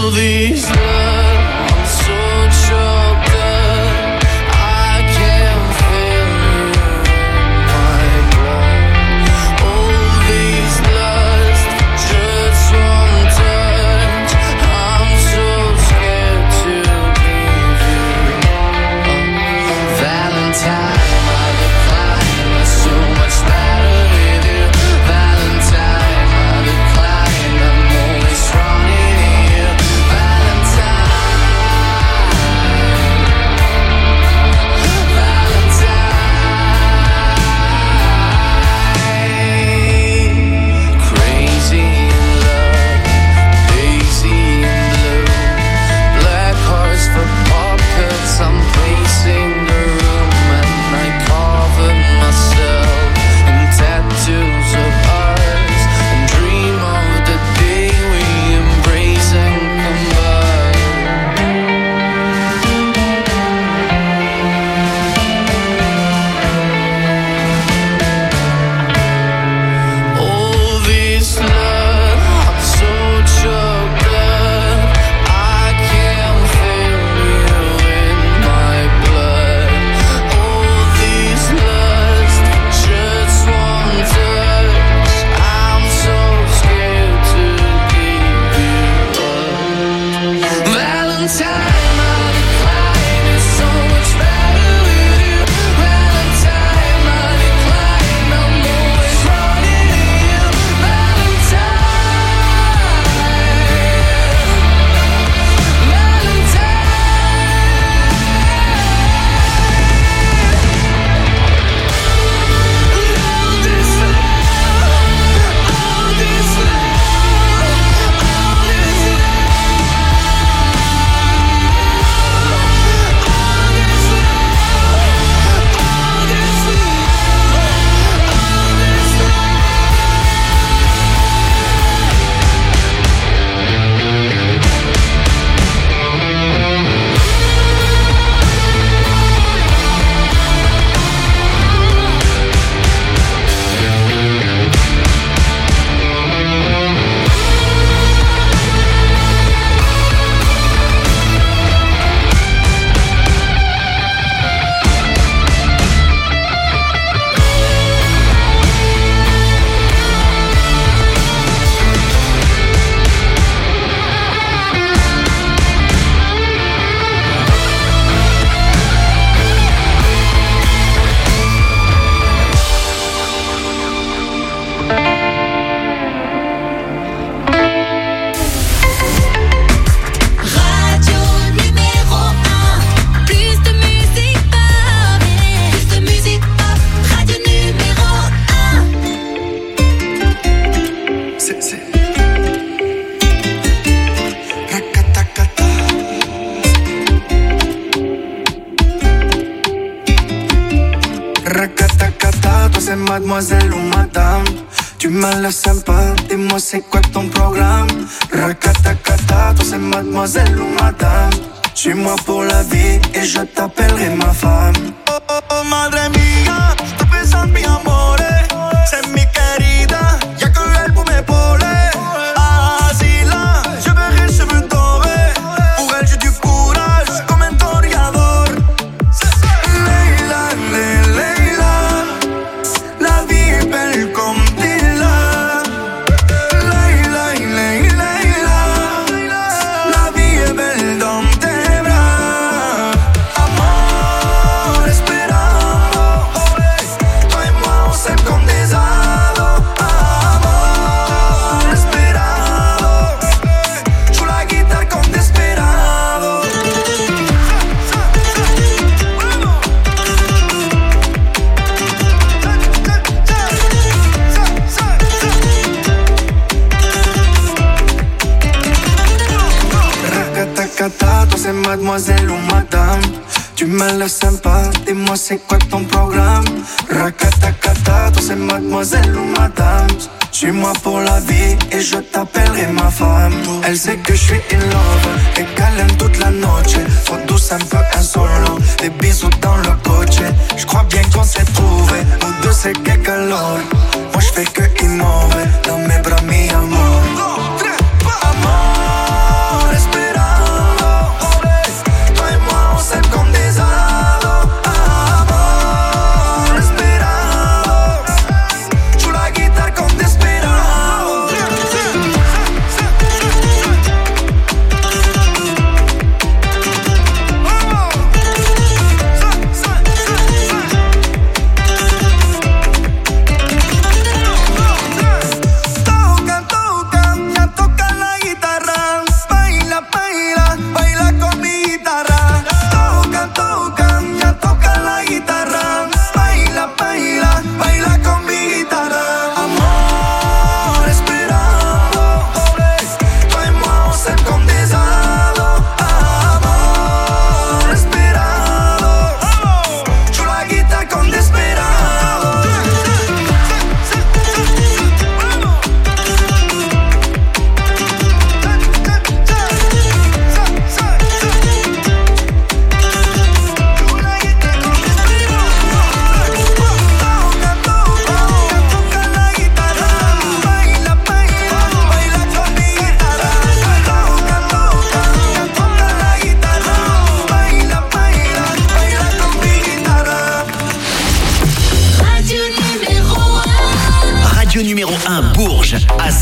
c'est mademoiselle ou madame. Tu m'as l'air sympa, dis-moi c'est quoi ton programme. Rakatakata, toi c'est mademoiselle ou madame. Suis-moi pour la vie et je t'appellerai ma femme. Oh, oh, oh, madre mía, estoy pensando mi amore. C'est mi querida, y'a que elle pour m'épauler. Así là, je verrai cheveux dorés. Pour elle j'ai du courage, comme un toreador. Leila, Leila, la vie est belle comme Dila. Leila, Leila, la vie est belle dans tes bras. Amor, esperando, toi et moi on s'aime comme des ados. Amor, esperando, joue la guitare comme desperado. Rakatakata, toi c'est mademoiselle ou madame. Tu m'as l'air sympa, dis-moi c'est quoi ton programme. Rakatakata, toi c'est mademoiselle ou madame. Suis-moi pour la vie et je t'appellerai ma femme. Elle sait que je suis in love et qu'elle aime toute la noche. Trop douce, un peu insolent, des bisous dans le coche. Je crois bien qu'on s'est trouvé, nous deux c'est que calor. Moi je fais que innover, dans mes bras mi amor. Amor, esperando.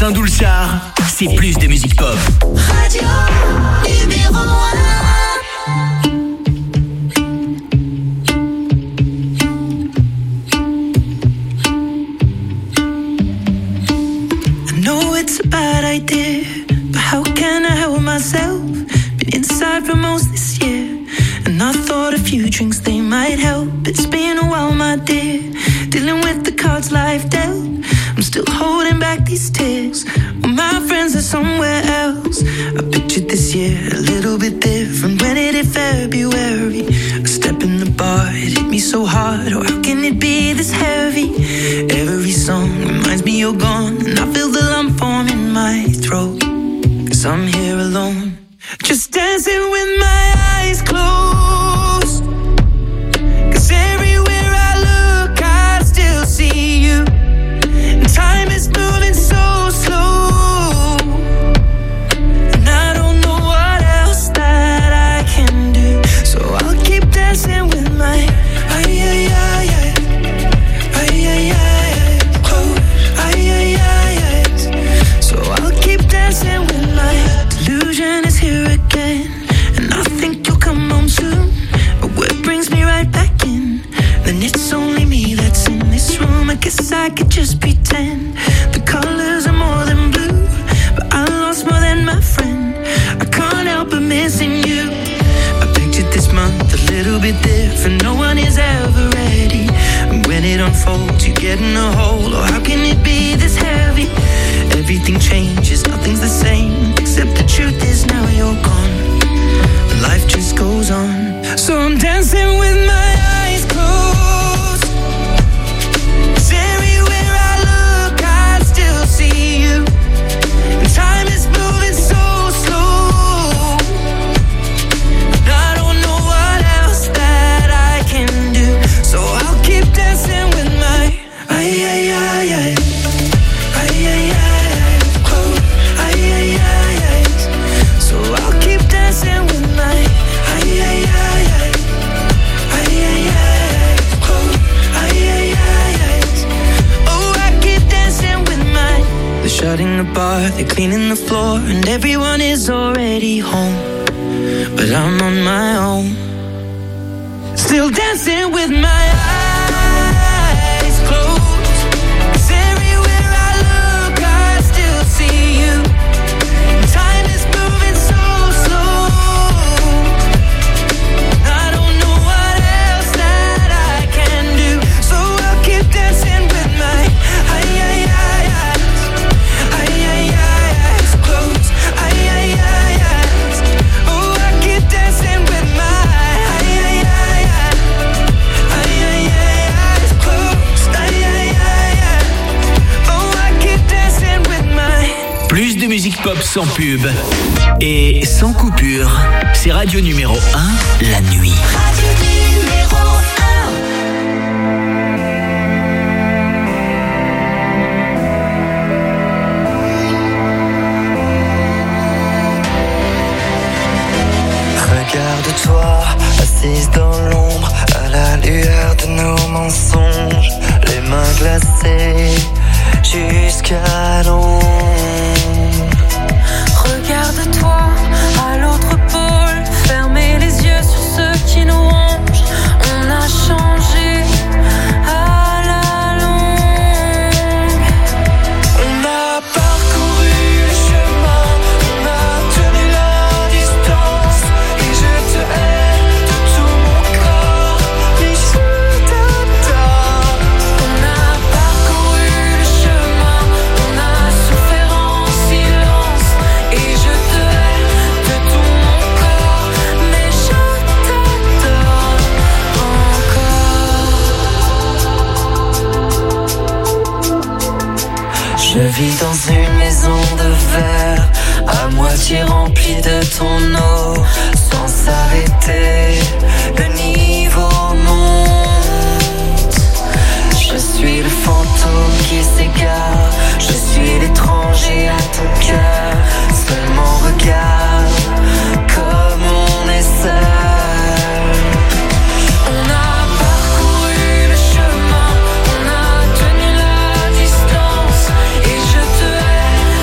Saint-Doulchard, c'est plus de musique pop. Radio numéro 1. It's a bad idea, but how can I help myself? Been inside for most this year, and I thought a few drinks they might help. It's been a while, my dear, dealing with the cards life dealt. I'm still holding back these tears, well, my friends are somewhere else. I pictured this year a little bit different when it hit February. A step in the bar, it hit me so hard, oh how can it be this heavy? Every song reminds me you're gone, and I feel the lump form in my throat, 'cause I'm here alone, just dancing with my eyes closed. 'Cause everywhere I look I still see you, and time is moving so slow, and I don't know what else that I can do, so I'll keep dancing with my so I'll keep dancing with my delusion is here again, and I think you'll come home soon. But what brings me right back in? Then it's only me that's in this room. I guess I could just pretend the colors are more than blue, but I lost more than my friend. I can't help but missing you. I pictured this month a little bit different. No one is ever ready, and when it unfolds you get in a hole. Oh, how can it be this heavy? Everything changes, nothing's the same, except the truth is now you're gone, and life just goes on. So I'm dancing with my eyes closed, 'cause everywhere I look I still see you, and time is moving so slow, and I don't know what else that I can do, so I'll keep dancing with my so I'll keep dancing with my oh, I keep dancing with my. They're shutting the bar, they're cleaning the floor, and everyone is already home, but I'm on my own, still dancing with my eyes closed. 'Cause everywhere I look I still see you, and time is moving so slow, I don't know what else that I can do, so I'll keep dancing with my eyes closed. Oh, I keep dancing with my eyes closed. Oh, I keep dancing with my. Plus de musique pop sans pub et sans coupure. C'est Radio numéro 1, la nuit. Radio numéro 1. Regarde-toi, assise dans l'ombre, à la lueur de nos mensonges, les mains glacées jusqu'à l'ombre. Regarde-toi à l'autre pôle, fermez les yeux sur ceux qui nous rongent. On a changé à la longue. On a parcouru le chemin, on a tenu la distance, et je te hais de tout mon corps, mais je t'adore. On a parcouru le chemin, on a souffert en silence, et je te hais de tout mon corps, mais je t'adore encore. Je vis dans une maison de verre, à moitié remplie de ton eau, sans s'arrêter, le niveau monte. Je suis le fantôme qui s'égare, je suis l'étranger à ton cœur, seulement regarde comme on est seul. On a parcouru le chemin, on a tenu la distance, et je te hais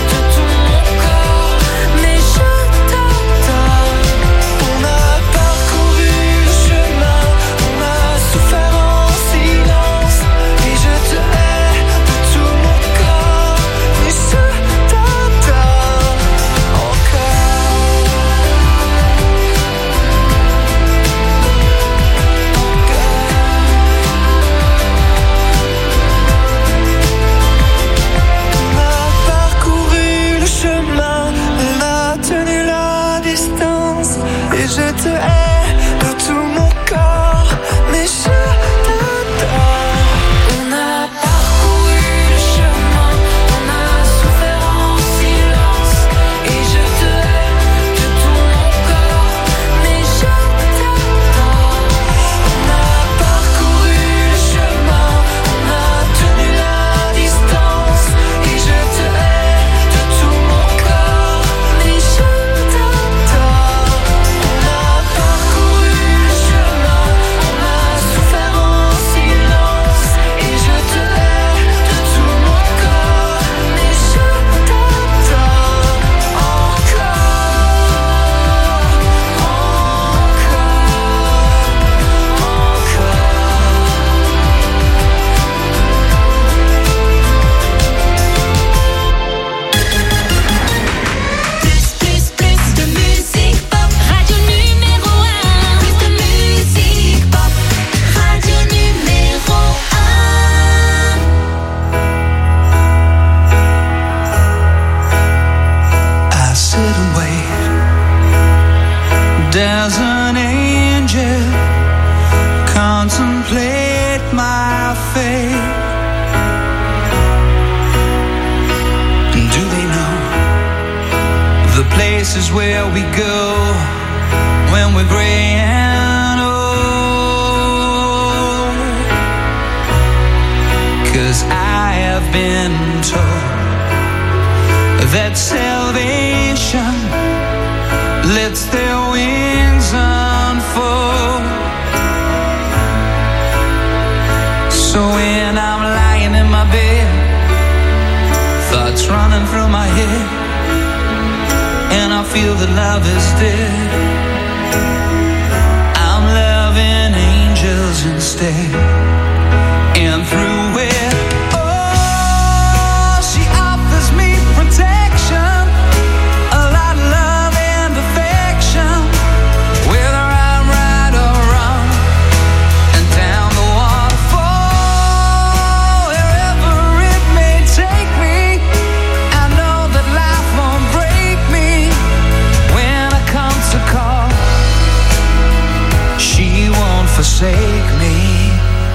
Et je te hais de tout mon corps, mais je t'adore. On a parcouru le chemin, on a souffert en silence. Et je te hais de tout mon corps, mais je t'adore. On a parcouru le chemin, on a tenu la distance. Et je te hais de tout mon corps, mais je t'adore. On a parcouru le chemin, on a souffert en silence. Et je te hais de tout mon corps, mais je t'adore. Plus de musique pop, radio numéro 1. Plus de musique pop, radio numéro 1. I sit and wait. There's an angel contemplate my fate. Do they know the places where we go when we're gray and old? 'Cause I have been told that salvation lets their wings unfold. So when I'm lying in my bed, thoughts running through my head, and I feel that love is dead, I'm loving angels instead. And through it, oh, she offers me protection, a lot of love and affection, whether I'm right or wrong, and down the waterfall, wherever it may take me, I know that life won't break me when I come to call. She won't forsake me.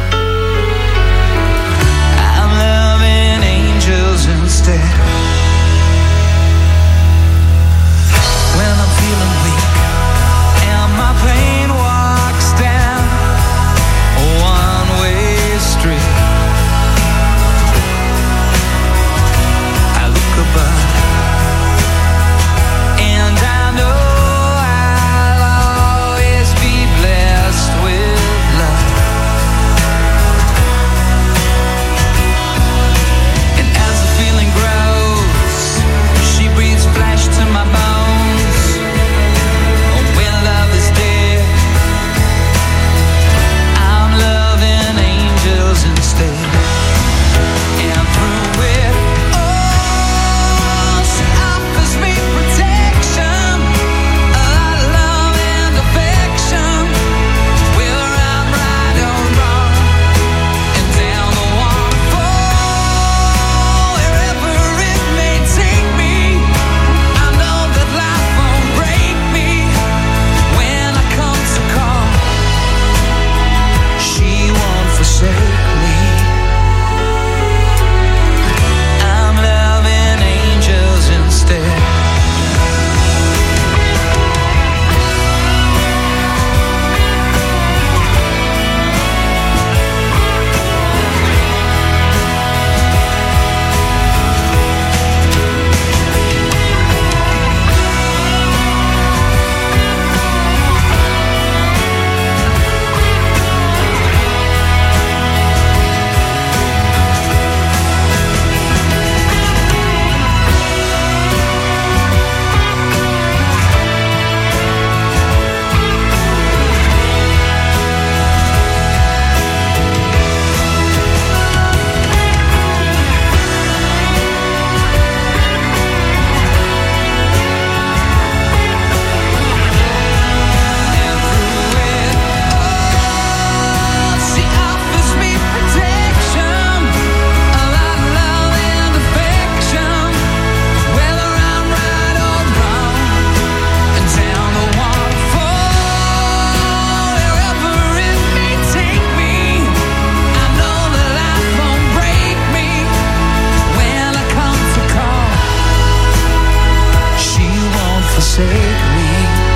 break me.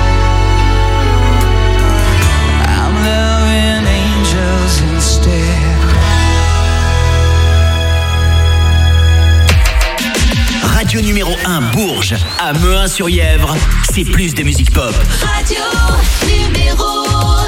I'm loving angels instead. Radio numéro 1 Bourges, à Mehun-sur-Yèvre, c'est plus de musique pop. Radio numéro 1.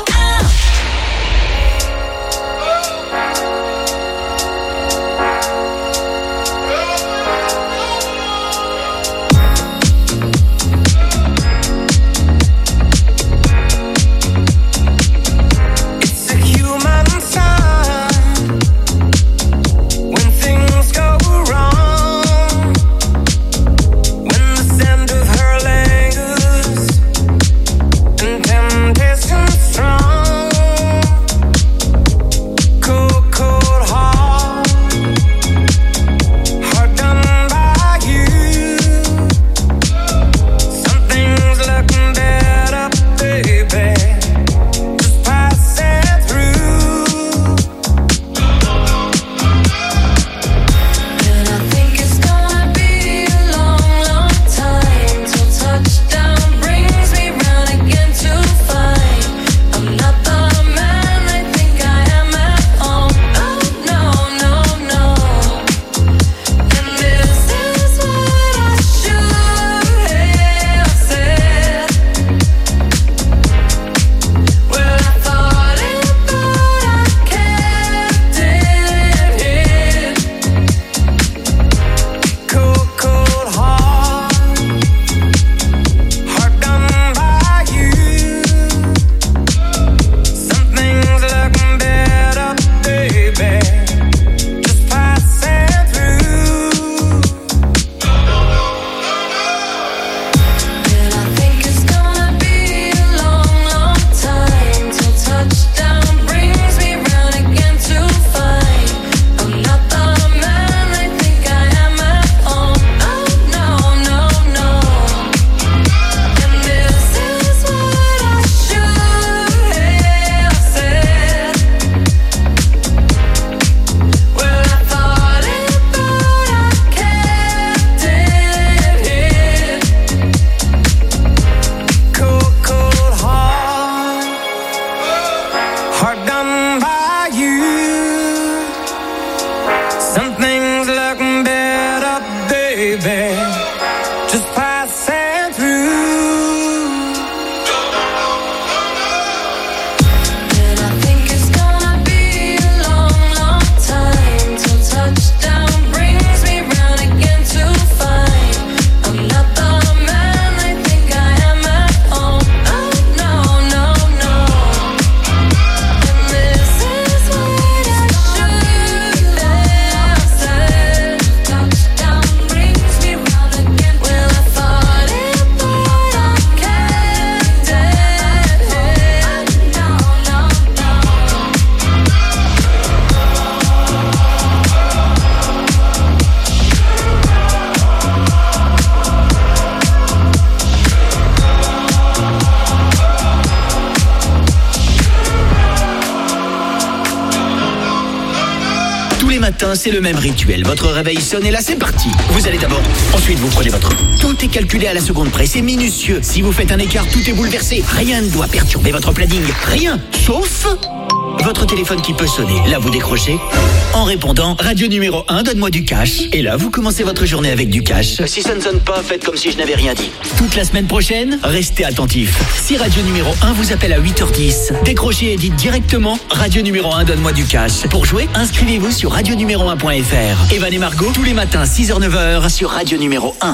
C'est le même rituel. Votre réveil sonne et là c'est parti. Vous allez d'abord, ensuite vous prenez votre... Tout est calculé à la seconde près, c'est minutieux. Si vous faites un écart, tout est bouleversé. Rien ne doit perturber votre planning. Rien, sauf... votre téléphone qui peut sonner. Là, vous décrochez. En répondant, radio numéro 1, donne-moi du cash. Et là, vous commencez votre journée avec du cash. Si ça ne sonne pas, faites comme si je n'avais rien dit. Toute la semaine prochaine, restez attentifs. Si radio numéro 1 vous appelle à 8h10, décrochez et dites directement radio numéro 1, donne-moi du cash. Pour jouer, inscrivez-vous sur radionuméro1.fr. Evan et Margot, tous les matins, 6h-9h, sur radio numéro 1.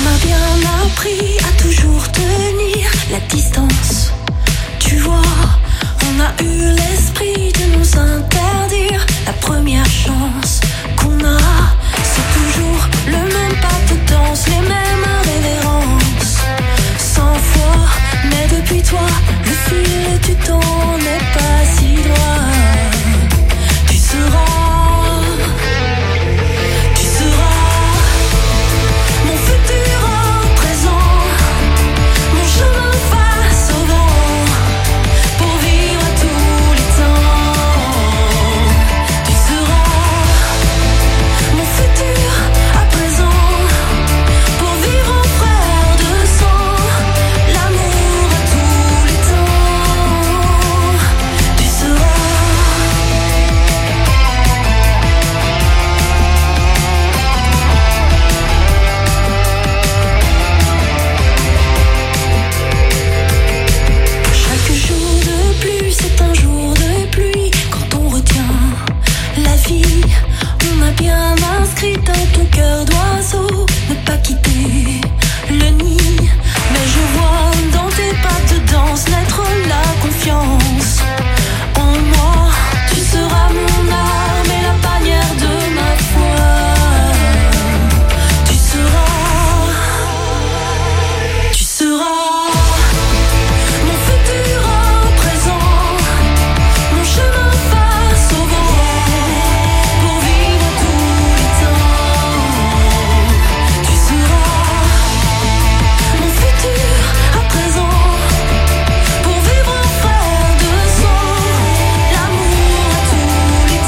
La distance, tu vois, cœur d'oiseau ne pas quitter le nid. Mais je vois dans tes pas de danse naître la confiance en moi. Tu seras mon arme et la bannière de ma foi. Tu seras mon futur à présent, mon chemin face au vent, pour vivre tous les temps. Tu seras mon futur à présent, pour vivre un frère de sang, l'amour à tous les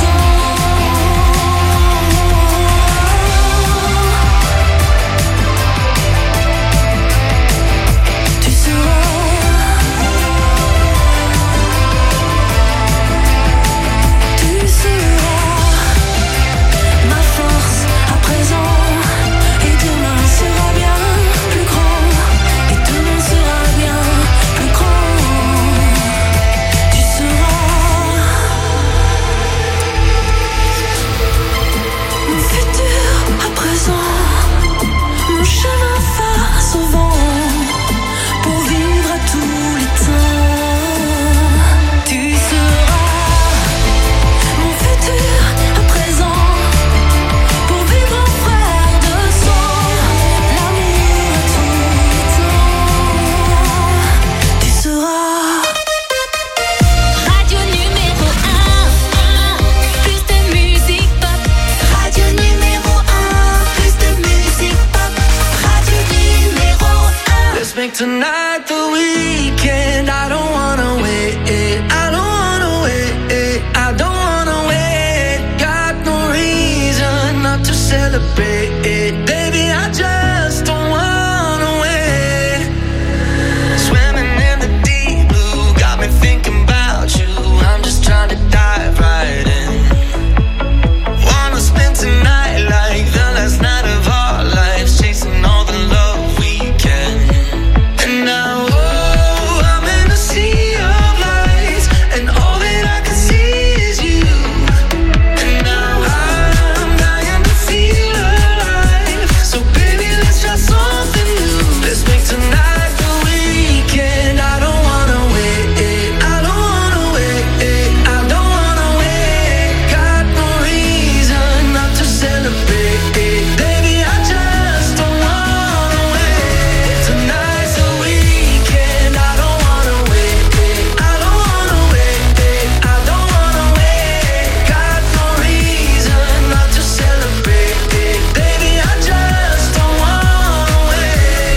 temps. Tu seras ma force à présent, et demain sera bien plus grand, et demain sera bien plus grand. Tu seras mon futur à présent, mon chemin face au vent, pour vivre à tous les temps. Tu seras mon futur à présent, pour vivre un frère de sang, l'amour à tous les temps. Tu seras Radio numéro 1, plus de musique pop. Radio numéro 1, plus de musique pop. Radio numéro 1. Let's make tonight the weekend. I don't wanna wait. I don't wanna wait. I don't wanna wait. Got no reason not to celebrate. Baby, I just don't wanna wait. Swimming in the deep blue, got me thinking about you. I'm just trying to dive right in. Wanna spend tonight like the last night of our lives, chasing all the love we can. And now, oh, I'm in a sea of lights, and all that I can see is you. And now I'm dying to feel alive. So baby, let's try something new. Let's make tonight the weekend. I don't wanna wait. I don't wanna wait. I don't wanna wait. Got no reason not to celebrate. Baby, I just don't wanna wait. Tonight's the weekend. I don't wanna wait. I don't wanna wait. I don't wanna wait. Got no reason not to celebrate. Baby, I just don't wanna wait.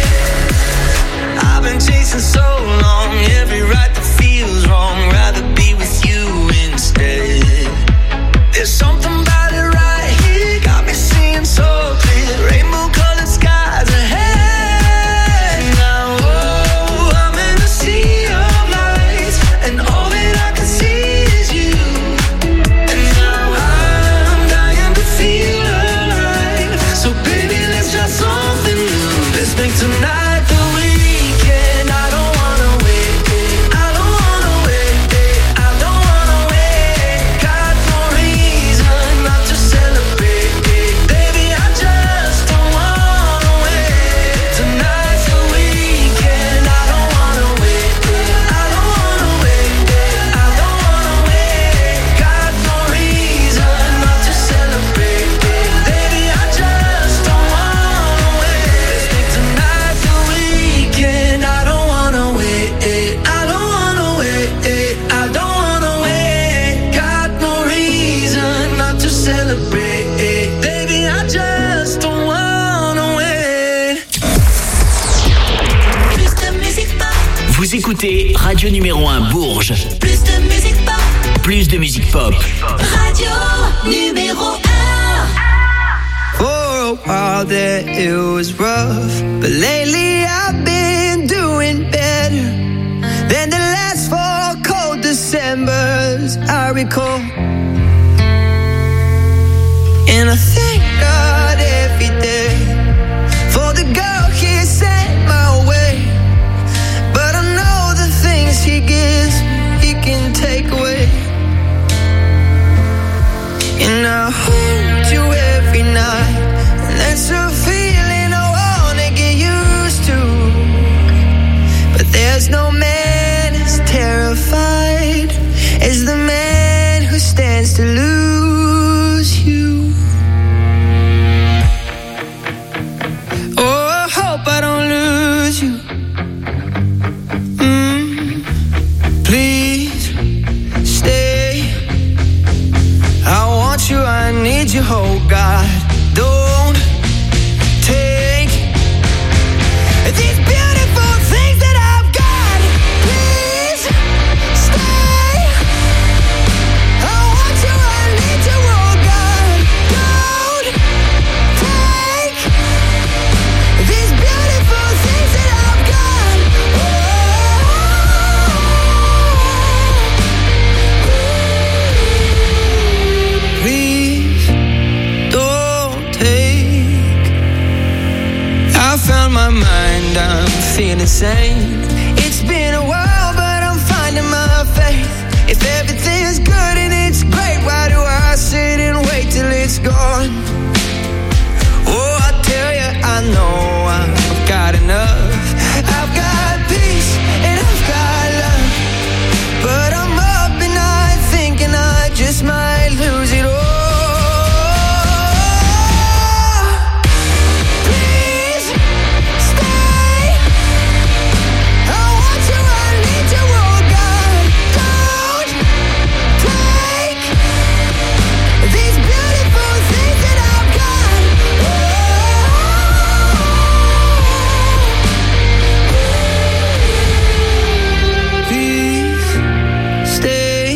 I've been chasing so long, every right that feels wrong. Rather be with you instead. There's something about it right here, got me seeing so clear. Rainbow colored skies ahead. Now, oh, I'm in a sea of lights, and all that I can see is you. And now I'm dying to feel alive. So baby, let's try something new. Let's make tonight the weekend. I don't wanna wait. I don't wanna wait. I don't wanna wait. Got no reason not to celebrate. Baby, I just don't wanna wait. Tonight's the weekend. I don't wanna wait. I don't wanna wait. I don't wanna wait. Got no reason not to celebrate. Baby, I just don't wanna wait. Let's make tonight the weekend. I don't wanna wait. I don't wanna wait. I don't wanna wait. Got no reason not to celebrate. Baby, I just don't wanna wait. Plus de musique pop. Vous écoutez Radio numéro 1 Bourges. Plus de musique pop. Plus de musique pop. Radio numéro 1. For a while there it was rough, but lately I've been doing better than the last 4 cold Decembers I recall. And I thank God every day for the girl he sent my way. But I know the things he gives he can take away. And I hold you every night, That's a feeling I wanna get used to. But there's no man as terrified as the man who stands to lose you. Oh, I hope I don't lose you. Please stay. I want you, I need you, oh God. Don't take these beautiful things that I've got. Please stay. I want you, I need you, oh God. Don't take these beautiful things that I've got. Please don't take. I found my mind, I'm feeling sane. It's been a while, but I'm finding my faith. If everything's good and it's great, why do I sit and wait till it's gone? Oh, I tell you, I know I've got enough. I've got peace and I've got love. But I'm up and night thinking I just might lose it all. Please stay. I want you, I need you, oh God. Don't take these beautiful things that I've got. Please stay.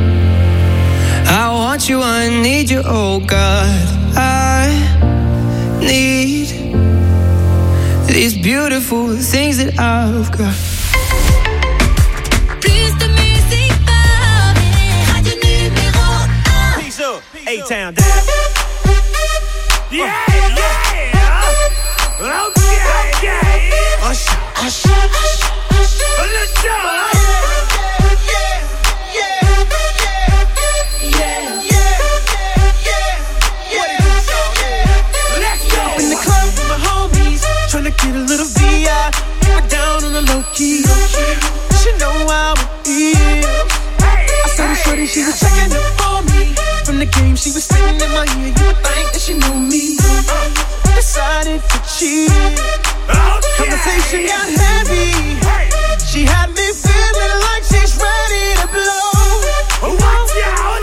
I want you, I need you, oh God. I need these beautiful things that I've got. Plus de musique pop, radio numéro 1. Peace up, A-Town down. Yeah, yeah. Okay. Usher. Let's go. In the club with my homies, tryna get a little VI, but down on the low key. She know how it feels. I saw the shorty, she was checking up for me. From the game, she was sitting in my ear. You would think that she knew me. Decided to cheat. Conversation got heavy. She had me feeling like she's ready to blow. Watch out!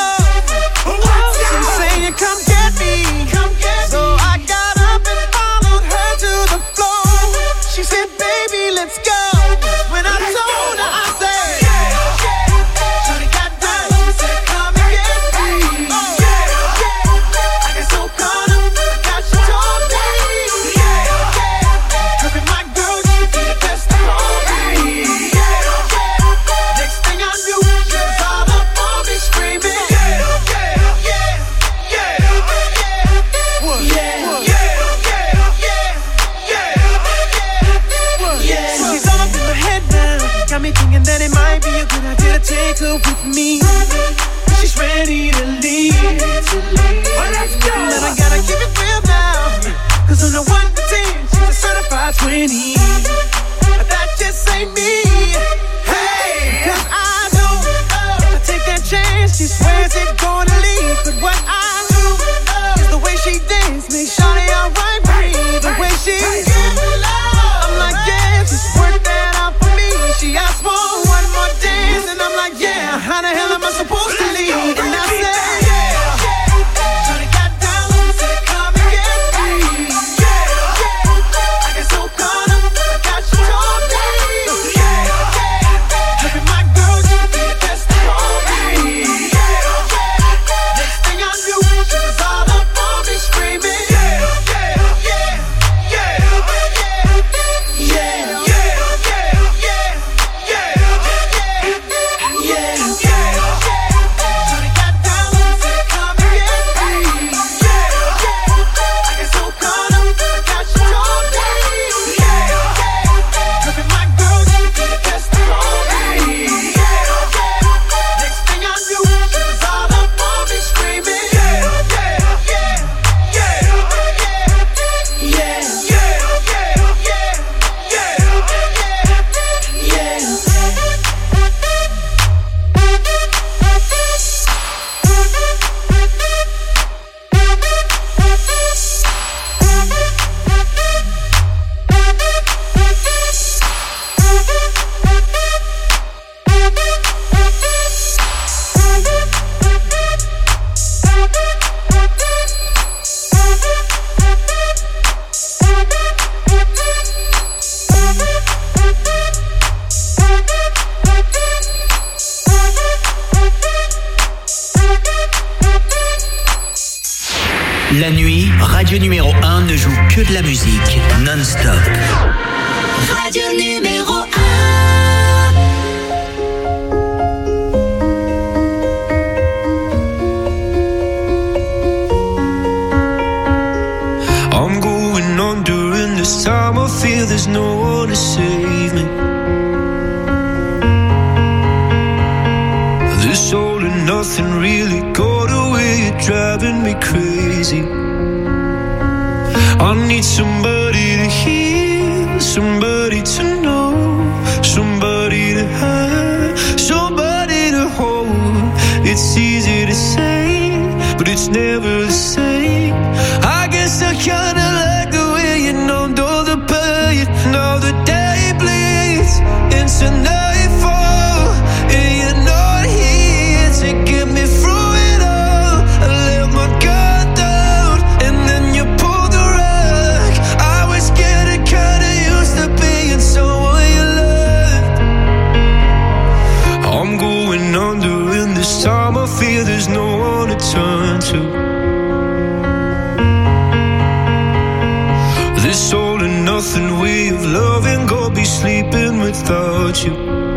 She's saying, come get me. So I got up and followed her to the floor. She said, baby, let's go. When I told her, I said, shorty got down, she said, come and get me. I got so caught up, I got she told me. Cause my girl, she be the best of all me. Next thing I knew, she was all up on me screaming. She's all up in my head now. Got me thinking that it might be a good idea to take her with me. She's ready to leave. Well, let's go. And I gotta keep it real now. Cause on the 1 to 10, she's a certified 20. But that just ain't me. Hey, cause I know if I take that chance, she swears it's gonna leave. But what I do is the way she dance makes shawty alright with me. The way she I'm like, yeah, just work that out for me. She asked for one more dance, and I'm like, yeah, how the hell am I supposed to leave? And I said, shawty got down, said, come and get me. I got so caught up, La nuit, radio numéro 1 ne joue que de la musique non-stop. Radio numéro 1. I'm going on during this time. I feel there's no one to save me. This all and nothing really got away. You're driving me crazy. I need somebody to hear, somebody to know, somebody to have, somebody to hold. It's easy to say, but it's never the same. I guess I kinda like the way you numbed all the pain. Now the day bleeds into nightfall, and you're not here to get me through it all. I let my guard down, and then you pulled the rug. I was getting kinda used to being someone you loved. I'm going under in this time. I feel there's no one to turn to. This all and nothing way of loving, go be sleeping without you.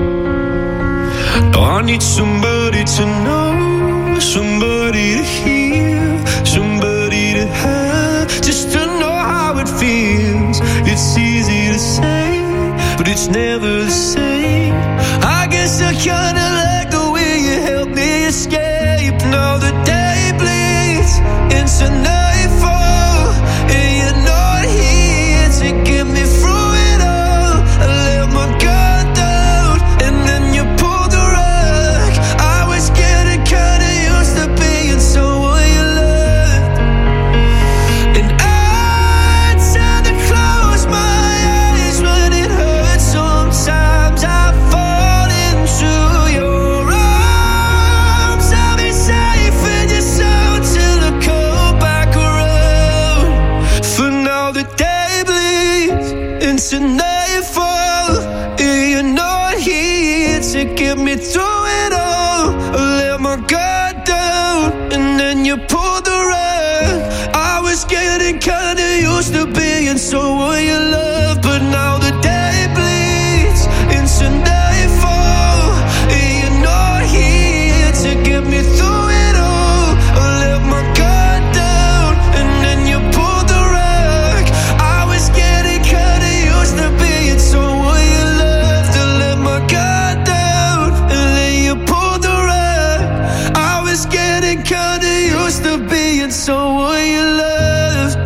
I need somebody to know, somebody to hear, somebody to have, just to know how it feels. It's easy to say, but it's never the same. I guess I kinda like the way you help me escape. Now the day bleeds into nightfall, and you're not here to get me through it all. I let my guard down, and then you pulled the rug. I was getting kinda used to being someone you loved. And I tend to close my eyes when it hurts. Sometimes I fall into your arms. I'll be safe in your sound till I come back around. For now the day bleeds into nightfall, and you're not here to get me through it all. I let my guard down, and then you pulled the rug. I was getting kinda used to being someone you love, but now the day bleeds into nightfall, and you're not here to get me through it all. I let my guard down, and then you pulled the rug. I was getting kinda used to being someone you loved. I let my guard down, and then you pulled the rug. I was getting kinda used to being someone you loved.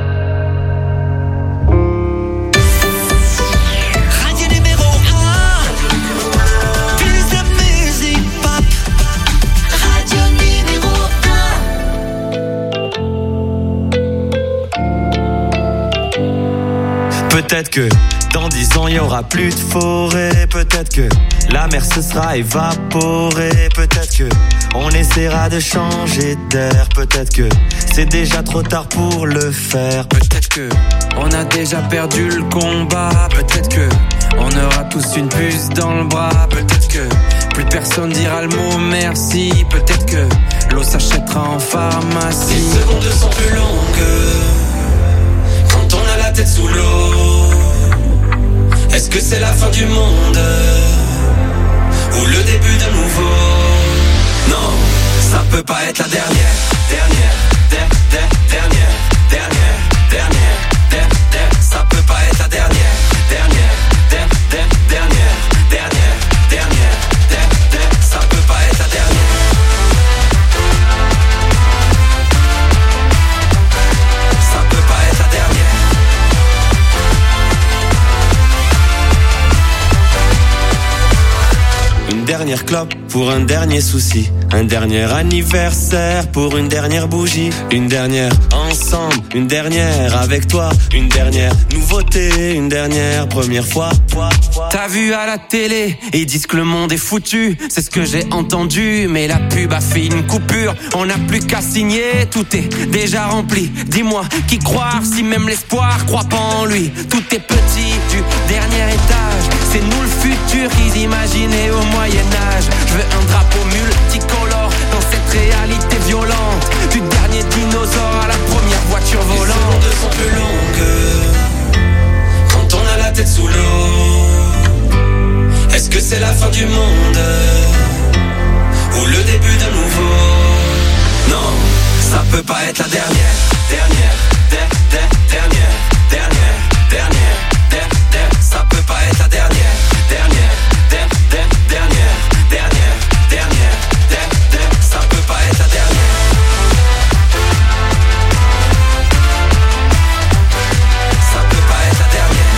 Radio numéro 1. Plus de musique pop. Radio numéro 1. Peut-être que dans 10 ans il y aura plus de forêt. Peut-être que la mer se sera évaporée. Peut-être que on essaiera de changer d'air. Peut-être que c'est déjà trop tard pour le faire. Peut-être que on a déjà perdu le combat. Peut-être que on aura tous une puce dans le bras. Peut-être que plus personne dira le mot merci. Peut-être que l'eau s'achètera en pharmacie. Les secondes sont plus longues quand on a la tête sous l'eau. Est-ce que c'est la fin du monde ou le début d'un nouveau? Non, ça peut pas être la dernière. Ça peut pas être la dernière. Ça peut pas être la dernière. Ça peut pas être la dernière. Une dernière clope pour un dernier souci. Un dernier anniversaire pour une dernière bougie. Une dernière ensemble, une dernière avec toi. Une dernière nouveauté, une dernière première fois. T'as vu à la télé, ils disent que le monde est foutu. C'est ce que j'ai entendu, mais la pub a fait une coupure. On n'a plus qu'à signer, tout est déjà rempli. Dis-moi, qui croire si même l'espoir croit pas en lui? Tout est petit du dernier étage. C'est nous le futur qu'ils imaginaient au Moyen-Âge. Je veux un drapeau multicolore dans cette réalité violente. Du dernier dinosaure à la première voiture du monde ou le début d'un nouveau. Non, ça peut pas être la dernière, dernière, dernière, dernière, dernière, ça peut pas être la dernière, dernière, dernière, dernière, dernière, ça peut pas être la dernière. Ça peut pas être la dernière.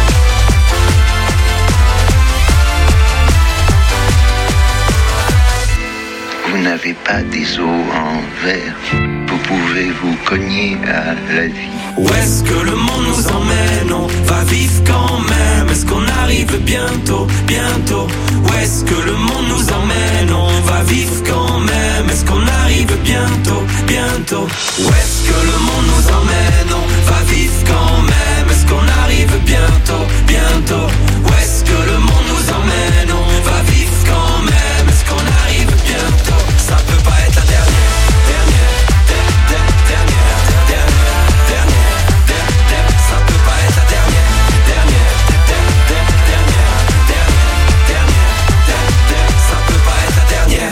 Vous n'avez pas des os en verre, vous pouvez vous cogner à la vie. Où est-ce que le monde nous emmène? On va vivre quand même. Est-ce qu'on arrive bientôt, bientôt? Où est-ce que le monde nous emmène? On va vivre quand même. Est-ce qu'on arrive bientôt, bientôt? Où est-ce que le monde nous emmène? On va vivre quand même. Est-ce qu'on arrive bientôt, bientôt? Où est-ce que le monde nous emmène? On va vivre quand même. Est-ce qu'on arrive bientôt? Ça peut pas être la dernière, dernière, dernière, dernière, dernière, dernière, ça peut pas être la dernière, dernière, dernière, dernière, dernière, ça peut pas être la dernière.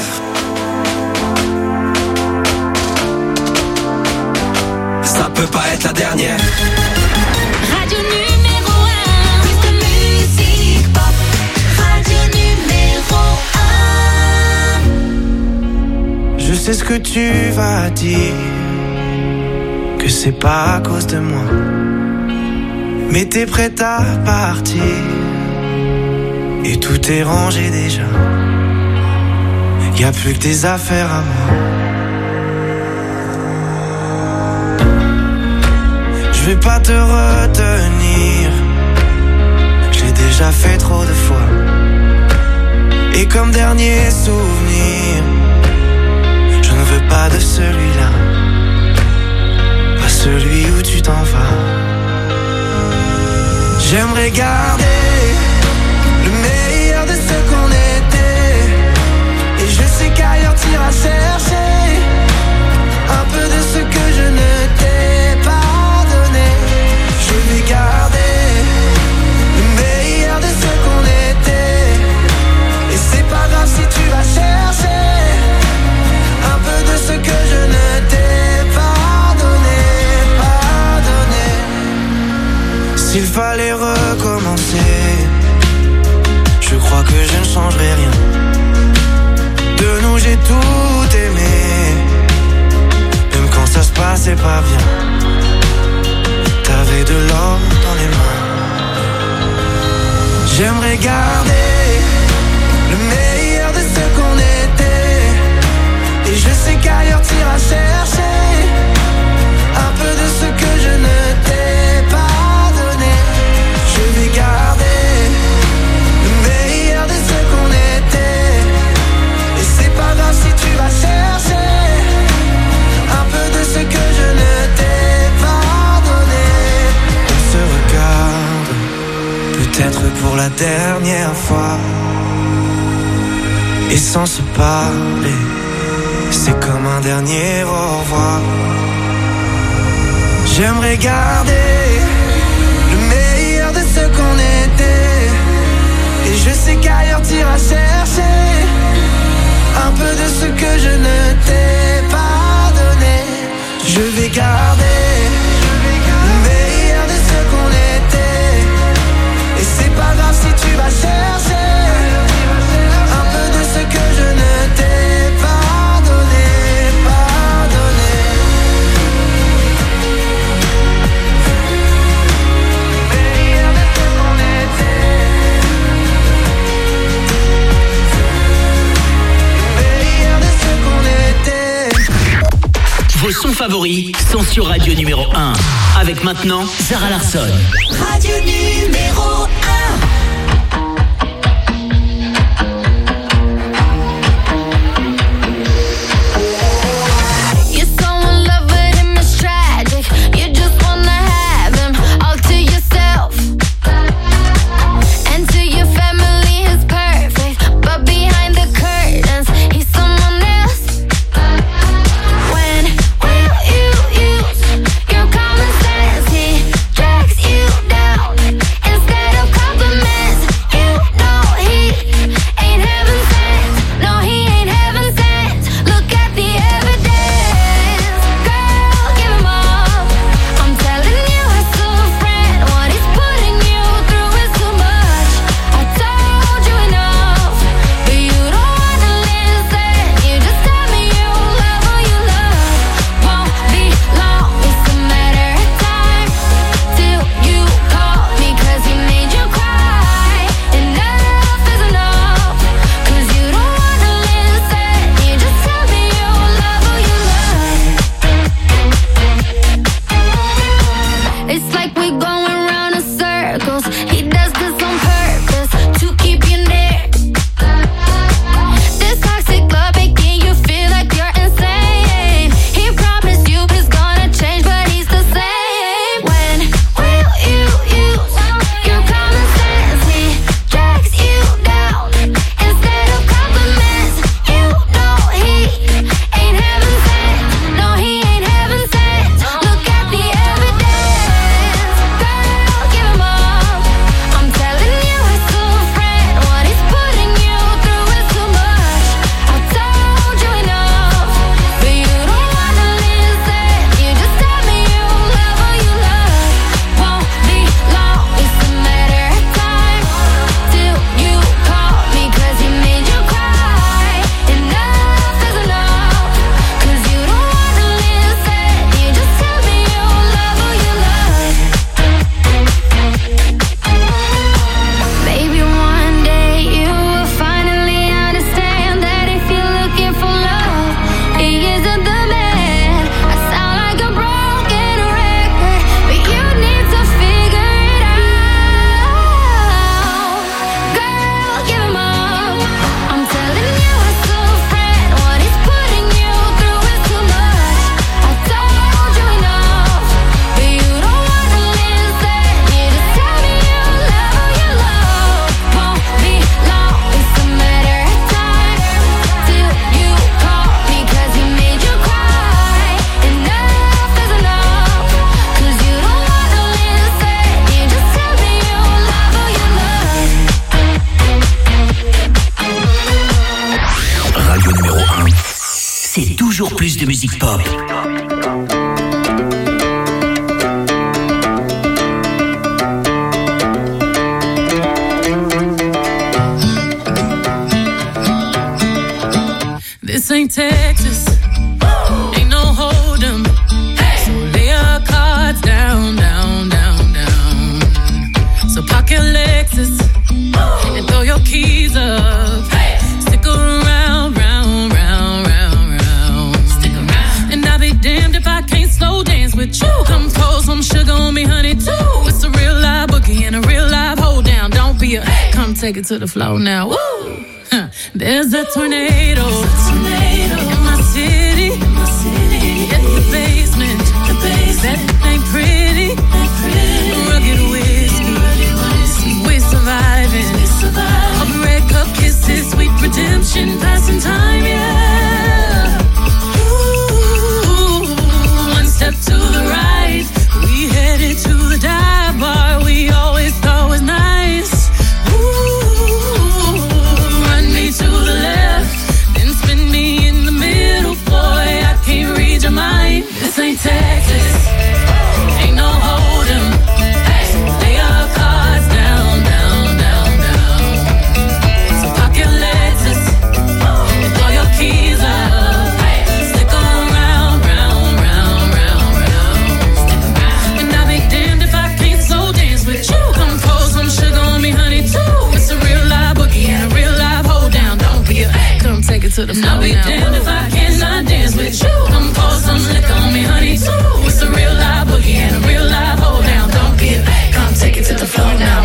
Ça peut pas être la dernière. Radio numéro 1, plus de musique pop. Radio numéro 1. Je sais ce que tu vas dire, que c'est pas à cause de moi, mais t'es prête à partir et tout est rangé déjà. Y'a plus que tes affaires à moi. Je vais pas te retenir, je l'ai déjà fait trop de fois. Et comme dernier souvenir, je ne veux pas de celui-là, pas celui où tu t'en vas. J'aimerais garder le meilleur de ce qu'on était, et je sais qu'ailleurs t'iras chercher un peu de ce que je ne t'ai pas donné. Je vais garder le meilleur de ce qu'on était, et c'est pas grave si tu vas chercher un peu de ce que je ne t'ai pas donné, pas donné. S'il fallait recommencer, je crois que je ne changerai rien. De nous j'ai tout aimé, même quand ça se passait pas bien. T'avais de l'or dans les mains. J'aimerais garder le meilleur de ce qu'on était, et je sais qu'ailleurs t'iras chercher un peu de ce que je ne t'ai pas donné. Je vais garder le meilleur de ce qu'on était, et c'est pas grave si tu vas chercher un peu de ce que je ne t'ai pas donné. On se regarde, peut-être pour la dernière fois, et sans se parler, c'est comme un dernier au revoir. J'aimerais garder le meilleur de ce qu'on était, et je sais qu'ailleurs t'iras chercher un peu de ce que je ne t'ai pas donné. Je vais garder le meilleur de ce qu'on était, et c'est pas grave si tu vas chercher un peu de ce que je ne t'ai pas donné, pas donné. Le meilleur de ce qu'on était, le meilleur de ce qu'on était. Vos sons favoris sont sur Radio numéro 1. Avec maintenant Zara Larsson. Radio numéro 1. Instead plus de musique pop. This ain't Texas, ain't no hold'em. So lay your cards down, down, down, down. So park your Lexus and throw your keys up. Stick around, round, round, round, round. Stick around. And I'll be damned if I can't slow dance with you. Come pour some sugar on me, honey, too. It's a real live boogie and a real live hold down. Don't be a, come take it to the floor now. Woo! There's a tornado in my city. At the basement, that ain't pretty. Rugged whiskey, we're surviving. All the red cup kisses, sweet redemption, passing time, yeah. Ooh, one step to the right, we headed to the dive bar we always thought was nice. To the left, then spin me in the middle, boy, I can't read your mind. This ain't Texas, ain't no hold'em. So lay your cards down, down, down, down. So park your Lexus and throw your keys up. Stick around, round, round, round, round. And I'll be damned if I can't slow dance with you. Come pour some sugar on me, honey, too. It's a real live boogie and a real live hold down. Don't be a, come take it to the floor. I'll be damned if I cannot dance with you. Come pour some liquor on me, honey, too. It's a real live boogie and a real live hold down. Don't be a, come take it to the floor now.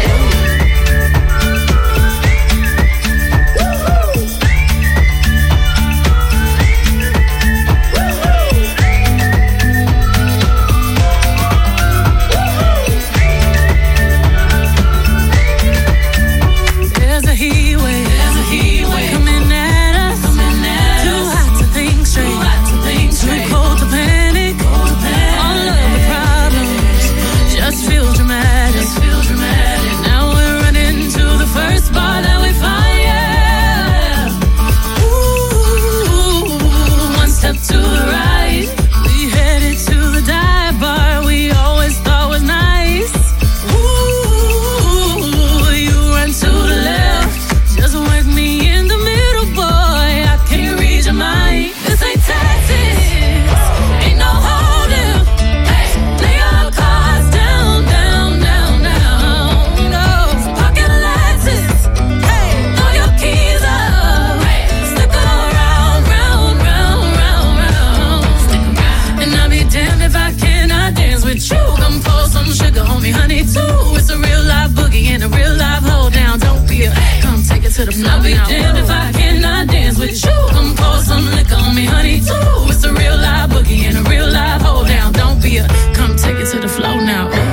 I'll be damned if I cannot dance with you. Come pour some liquor on me, honey, too. It's a real live boogie and a real live hold down. Don't be a, come take it to the floor now. Ooh.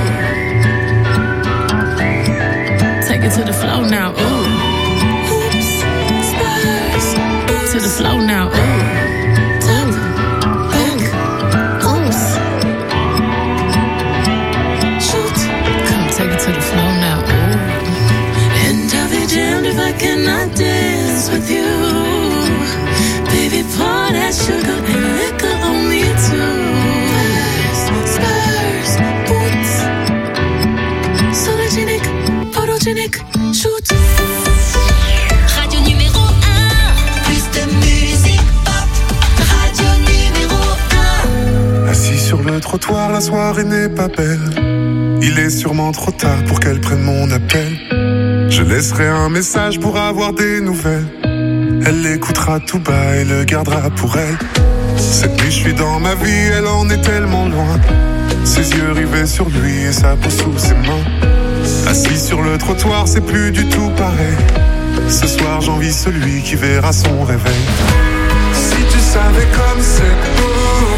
Take it to the floor now. Ooh. Oops, spurs. To the floor now. Ooh. Oops. Shoot. Come take it to the floor now. Ooh. And I'll be damned if I cannot dance with you. Baby, pour that sugar and liquor on me too. Spurs, boots, sologenic, photogenic, shoot. Radio numéro 1. Plus de musique pop. Radio numéro 1. Assis sur le trottoir, la soirée n'est pas belle. Il est sûrement trop tard pour qu'elle prenne mon appel. Je laisserai un message pour avoir des nouvelles. Elle l'écoutera tout bas et le gardera pour elle. Cette nuit je suis dans ma vie, elle en est tellement loin. Ses yeux rivés sur lui et sa peau sous ses mains. Assis sur le trottoir, c'est plus du tout pareil. Ce soir j'envie celui qui verra son réveil. Si tu savais comme c'est beau,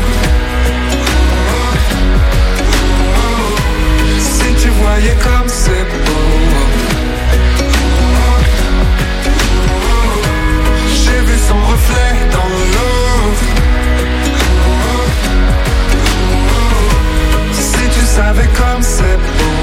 si tu voyais comme c'est beau. J'ai vu son reflet dans l'eau. Si tu savais comme c'est beau.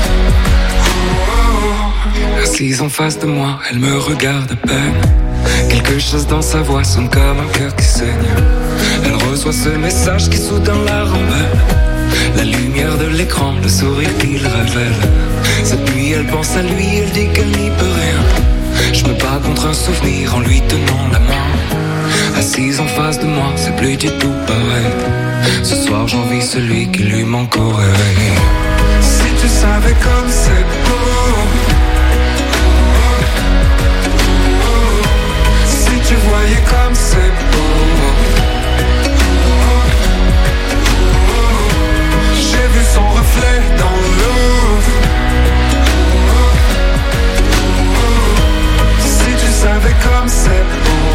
Assise en face de moi, elle me regarde à peine. Quelque chose dans sa voix sonne comme un cœur qui saigne. Elle reçoit ce message qui soudain la rembelle. La lumière de l'écran, le sourire qu'il révèle. Cette nuit elle pense à lui, elle dit qu'elle n'y peut rien. Je me bats contre un souvenir en lui tenant la main. Assise en face de moi, c'est plus du tout pareil. Ce soir j'envie celui qui lui manque au réveil. Si tu savais comme c'est beau, si tu voyais comme c'est beau. J'ai vu son reflet dans l'eau. Si tu savais comme c'est beau.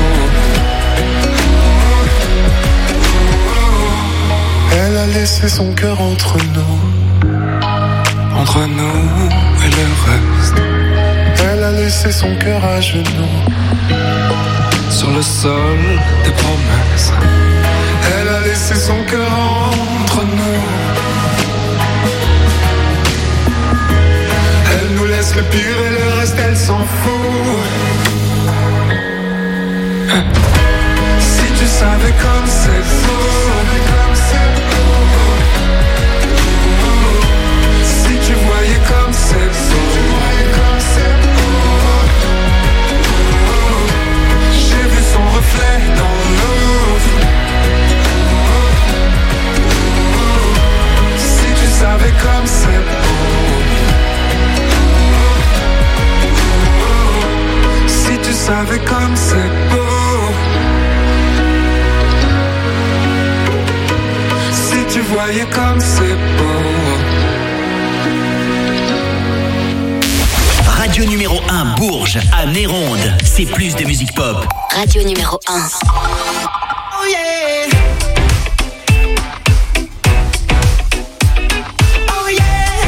Elle a laissé son cœur entre nous. Entre nous et le reste. Elle a laissé son cœur à genoux. Sur le sol des promesses. Elle a laissé son cœur entre nous. Elle nous laisse le pire et le reste elle s'en fout. Si tu savais comme c'est faux. Si tu voyais comme c'est faux. J'ai vu son reflet dans l'eau. Si tu savais comme c'est beau. Si tu savais comme c'est beau. Si tu voyais comme c'est beau. Radio numéro 1 Bourges à Néronde, c'est plus de musique pop. Radio numéro 1. Oh yeah. Oh yeah.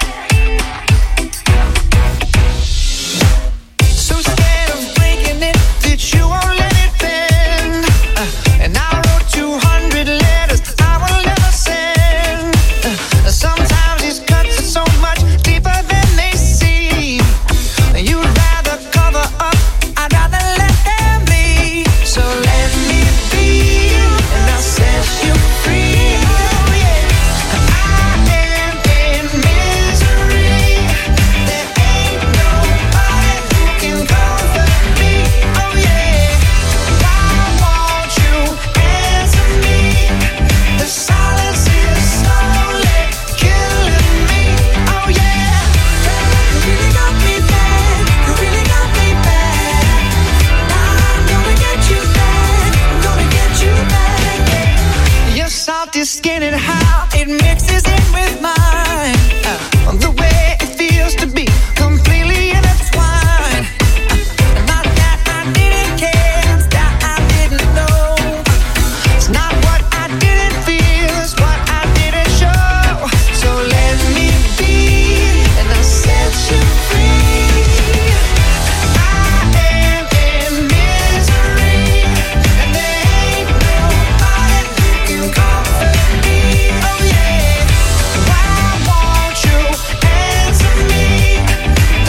So scared of breaking it that you won't let it bend. And I wrote 200 letters I will never send. Sometimes these cuts are so much deeper than they seem. You'd rather cover up, I'd rather let them be. So let me be, and I'll set you free. Oh yeah, I am in misery. There ain't nobody who can comfort me. Oh yeah, why won't you answer me? The silence is slowly killing me. Oh yeah, you really got me bad. You really got me bad. I'm gonna get you back. I'm gonna get you back. Your salty skin and how it mixes in with mine. The way it feels to be completely intertwined. Not that I didn't care, it's that I didn't know. It's not what I didn't feel, it's what I didn't show. So let me be, and I'll set you free. I am in misery, and there ain't nobody who can comfort me. Oh yeah, why won't you answer me?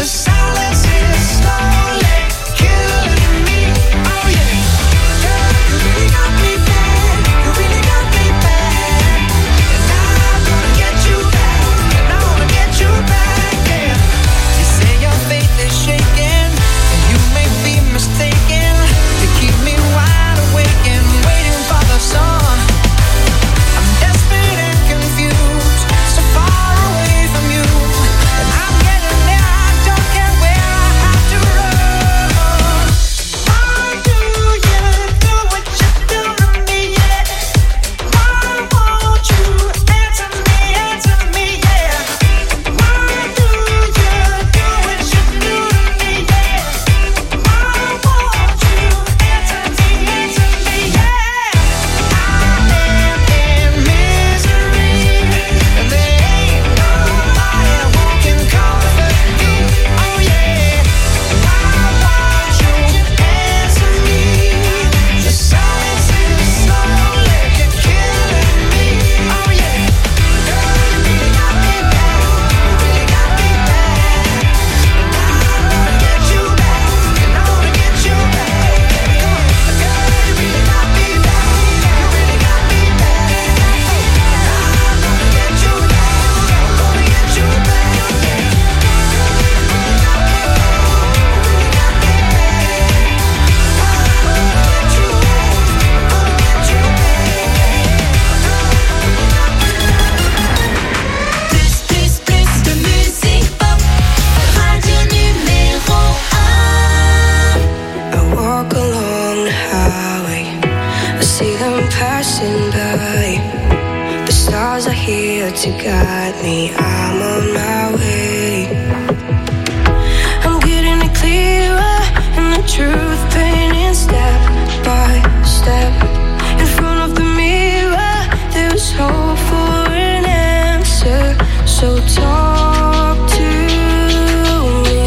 passing by. The stars are here to guide me. I'm on my way. I'm getting it clearer, and the truth painting step by step. In front of the mirror, there's hope for an answer. So talk to me.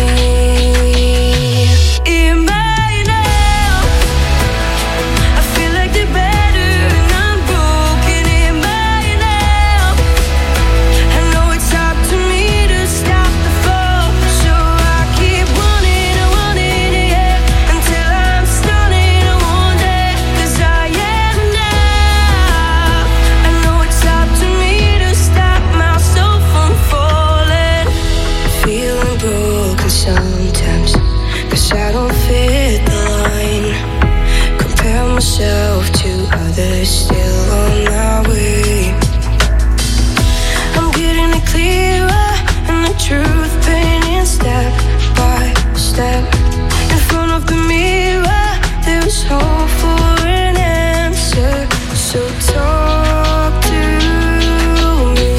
In my now, I feel like the better and I'm broken. In my now, I know it's up to me to stop the fall. So I keep running, yeah, until I'm stunning one day. 'Cause I am now. I know it's up to me to stop myself from falling. Feeling broken sometimes, 'cause I don't fit the line. Compare myself to others still on my way. I'm getting it clearer, and the truth painting step by step. In front of the mirror, there's hope for an answer. So talk to me.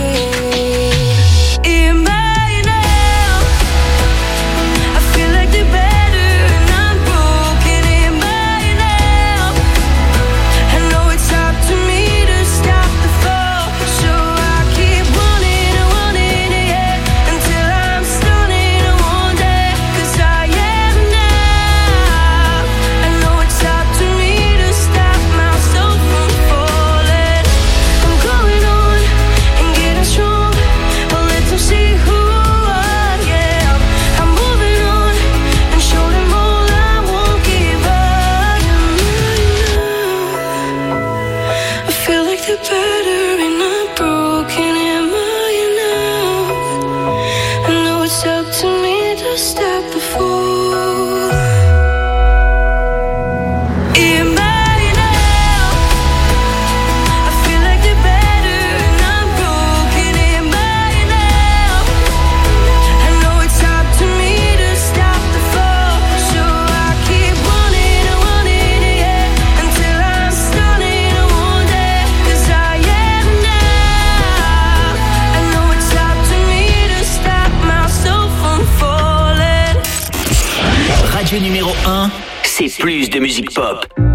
In my now, I feel like the better and I'm broken. In my now, I know it's up to me to stop the fall. So I keep running, yeah, until I'm stunning one day. 'Cause I am now. I know it's up to me to stop myself from falling. I'm going on and getting strong. I'll let them see who I am. I'm moving on and show them all I won't give up. I feel like the better and I'm broken. Am I enough? I know it's up to me to stop the fall. Am I now? I feel like the better and I'm broken. Am I now? I know it's up to me to stop the fall. So I keep running, yeah, until I'm stunning one day. 'Cause I am now. I know it's up to me to stop myself from falling. Radio numéro 1, c'est plus de musique pop.